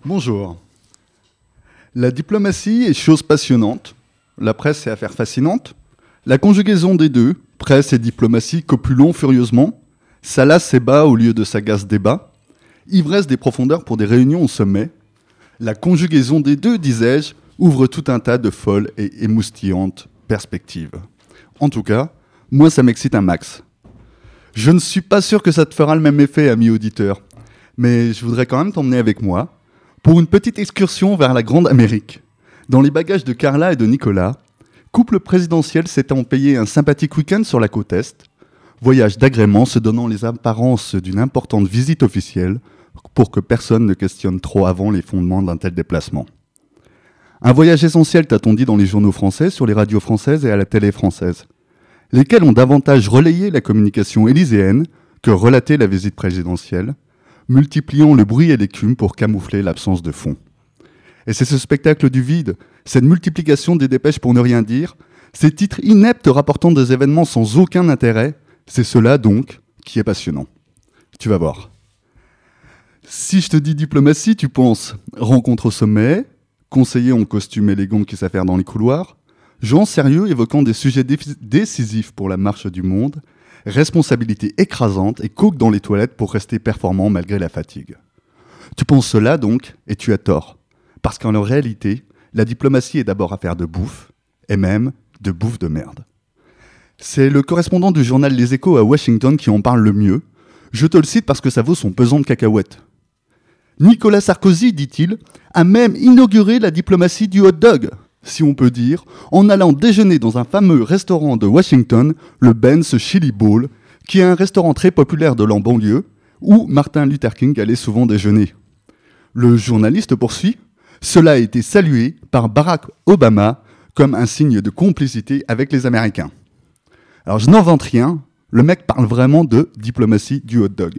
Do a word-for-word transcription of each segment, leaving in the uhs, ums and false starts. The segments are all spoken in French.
Bonjour. La diplomatie est chose passionnante, la presse est affaire fascinante, la conjugaison des deux, presse et diplomatie, copulons furieusement, salace et bas au lieu de sagace débat, ivresse des profondeurs pour des réunions au sommet, la conjugaison des deux, disais-je, ouvre tout un tas de folles et émoustillantes perspectives. En tout cas, moi ça m'excite un max. Je ne suis pas sûr que ça te fera le même effet, ami auditeur, mais je voudrais quand même t'emmener avec moi pour une petite excursion vers la Grande Amérique. Dans les bagages de Carla et de Nicolas, couple présidentiel s'étant payé un sympathique week-end sur la côte Est, voyage d'agrément se donnant les apparences d'une importante visite officielle pour que personne ne questionne trop avant les fondements d'un tel déplacement. Un voyage essentiel, t'a-t-on dit dans les journaux français, sur les radios françaises et à la télé française, lesquels ont davantage relayé la communication élyséenne que relaté la visite présidentielle, multipliant le bruit et l'écume pour camoufler l'absence de fond. Et c'est ce spectacle du vide, cette multiplication des dépêches pour ne rien dire, ces titres ineptes rapportant des événements sans aucun intérêt, c'est cela donc qui est passionnant. Tu vas voir. Si je te dis diplomatie, tu penses rencontre au sommet, conseiller en costume élégant qui s'affaire dans les couloirs, gens sérieux évoquant des sujets décisifs pour la marche du monde, responsabilité écrasante et coke dans les toilettes pour rester performant malgré la fatigue. Tu penses cela donc, et tu as tort. Parce qu'en réalité, la diplomatie est d'abord affaire de bouffe, et même de bouffe de merde. C'est le correspondant du journal Les Échos à Washington qui en parle le mieux. Je te le cite parce que ça vaut son pesant de cacahuètes. Nicolas Sarkozy, dit-il, a même inauguré la diplomatie du hot dog, si on peut dire, en allant déjeuner dans un fameux restaurant de Washington, le Ben's Chili Bowl, qui est un restaurant très populaire de la banlieue, où Martin Luther King allait souvent déjeuner. Le journaliste poursuit, cela a été salué par Barack Obama comme un signe de complicité avec les Américains. Alors je n'invente rien, le mec parle vraiment de diplomatie du hot dog.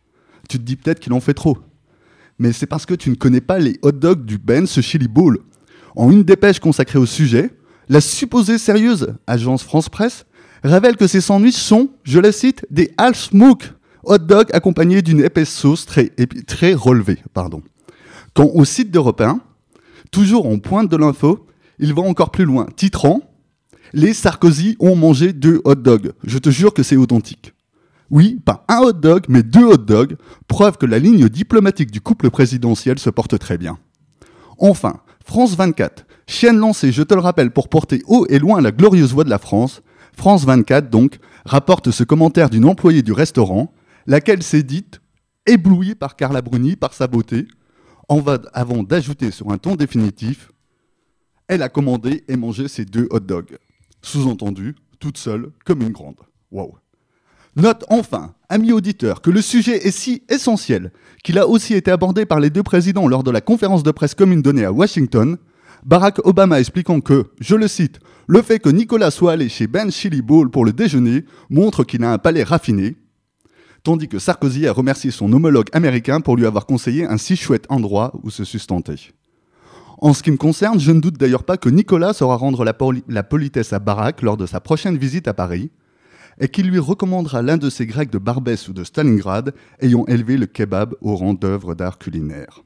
Tu te dis peut-être qu'il en fait trop, mais c'est parce que tu ne connais pas les hot dogs du Ben's Chili Bowl. En une dépêche consacrée au sujet, la supposée sérieuse agence France Presse révèle que ces sandwichs sont, je la cite, des half smoke hot dogs accompagnés d'une épaisse sauce très, épi- très relevée. Pardon. Quand au site d'Europe un, toujours en pointe de l'info, il va encore plus loin, titrant « Les Sarkozy ont mangé deux hot dogs. Je te jure que c'est authentique. » Oui, pas un hot dog, mais deux hot dogs, preuve que la ligne diplomatique du couple présidentiel se porte très bien. Enfin, France vingt-quatre, chaîne lancée, je te le rappelle, pour porter haut et loin la glorieuse voix de la France, France vingt-quatre, donc, rapporte ce commentaire d'une employée du restaurant, laquelle s'est dite éblouie par Carla Bruni, par sa beauté, en va, avant d'ajouter sur un ton définitif, elle a commandé et mangé ses deux hot dogs. Sous-entendu, toute seule, comme une grande. Waouh. Note enfin, amis auditeurs, que le sujet est si essentiel qu'il a aussi été abordé par les deux présidents lors de la conférence de presse commune donnée à Washington, Barack Obama expliquant que, je le cite, « Le fait que Nicolas soit allé chez Ben's Chili Bowl pour le déjeuner montre qu'il a un palais raffiné », tandis que Sarkozy a remercié son homologue américain pour lui avoir conseillé un si chouette endroit où se sustenter. En ce qui me concerne, je ne doute d'ailleurs pas que Nicolas saura rendre la, poli- la politesse à Barack lors de sa prochaine visite à Paris, et qu'il lui recommandera l'un de ces Grecs de Barbès ou de Stalingrad ayant élevé le kebab au rang d'œuvre d'art culinaire.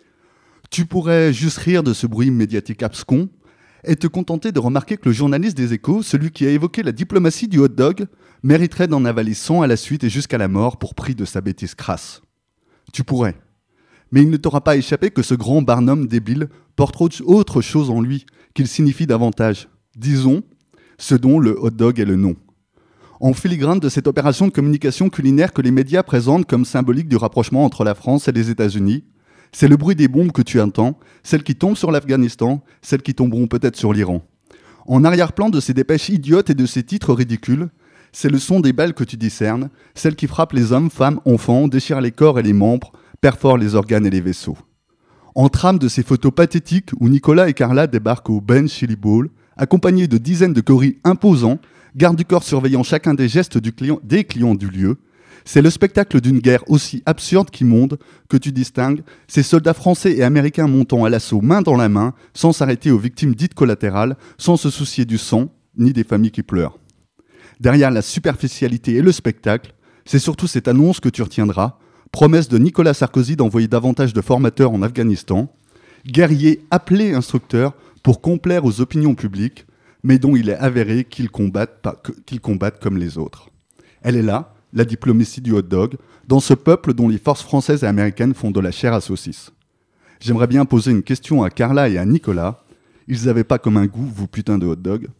Tu pourrais juste rire de ce bruit médiatique abscon et te contenter de remarquer que le journaliste des Échos, celui qui a évoqué la diplomatie du hot dog, mériterait d'en avaler cent à la suite et jusqu'à la mort pour prix de sa bêtise crasse. Tu pourrais. Mais il ne t'aura pas échappé que ce grand Barnum débile porte autre chose en lui, qu'il signifie davantage. Disons, ce dont le hot dog est le nom. En filigrane de cette opération de communication culinaire que les médias présentent comme symbolique du rapprochement entre la France et les États-Unis, c'est le bruit des bombes que tu entends, celles qui tombent sur l'Afghanistan, celles qui tomberont peut-être sur l'Iran. En arrière-plan de ces dépêches idiotes et de ces titres ridicules, c'est le son des balles que tu discernes, celles qui frappent les hommes, femmes, enfants, déchirent les corps et les membres, perforent les organes et les vaisseaux. En trame de ces photos pathétiques où Nicolas et Carla débarquent au Ben's Chili Bowl, accompagnés de dizaines de gorilles imposants, garde du corps surveillant chacun des gestes du client, des clients du lieu, c'est le spectacle d'une guerre aussi absurde qu'immonde que tu distingues ces soldats français et américains montant à l'assaut main dans la main, sans s'arrêter aux victimes dites collatérales, sans se soucier du sang, ni des familles qui pleurent. Derrière la superficialité et le spectacle, c'est surtout cette annonce que tu retiendras, Promesse de Nicolas Sarkozy d'envoyer davantage de formateurs en Afghanistan. Guerriers appelés instructeurs pour complaire aux opinions publiques, mais dont il est avéré qu'ils combattent, pas, qu'ils combattent comme les autres. Elle est là, la diplomatie du hot dog, dans ce peuple dont les forces françaises et américaines font de la chair à saucisse. J'aimerais bien poser une question à Carla et à Nicolas. Ils n'avaient pas comme un goût, vous putain de hot dog.